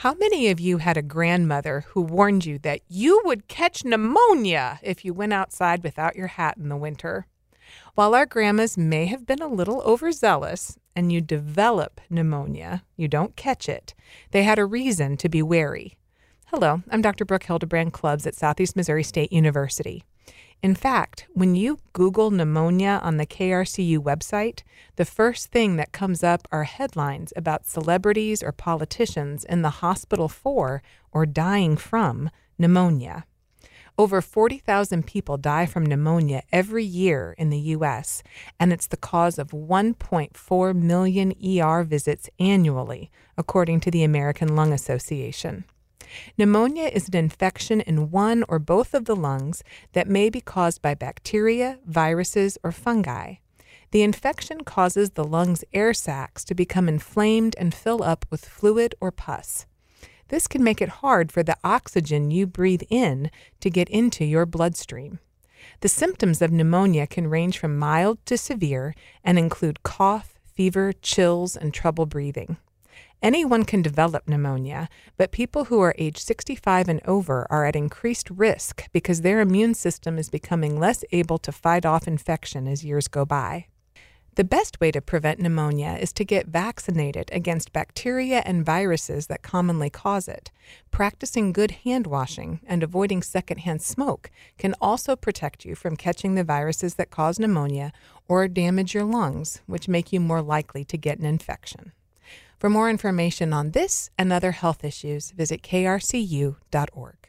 How many of you had a grandmother who warned you that you would catch pneumonia if you went outside without your hat in the winter? While our grandmas may have been a little overzealous and you develop pneumonia, you don't catch it, they had a reason to be wary. Hello, I'm Dr. Brooke Hildebrand Clubbs at Southeast Missouri State University. In fact, when you Google pneumonia on the KRCU website, the first thing that comes up are headlines about celebrities or politicians in the hospital for or dying from pneumonia. Over 40,000 people die from pneumonia every year in the U.S., and it's the cause of 1.4 million ER visits annually, according to the American Lung Association. Pneumonia is an infection in one or both of the lungs that may be caused by bacteria, viruses, or fungi. The infection causes the lung's air sacs to become inflamed and fill up with fluid or pus. This can make it hard for the oxygen you breathe in to get into your bloodstream. The symptoms of pneumonia can range from mild to severe and include cough, fever, chills, and trouble breathing. Anyone can develop pneumonia, but people who are age 65 and over are at increased risk because their immune system is becoming less able to fight off infection as years go by. The best way to prevent pneumonia is to get vaccinated against bacteria and viruses that commonly cause it. Practicing good hand washing and avoiding secondhand smoke can also protect you from catching the viruses that cause pneumonia or damage your lungs, which make you more likely to get an infection. For more information on this and other health issues, visit krcu.org.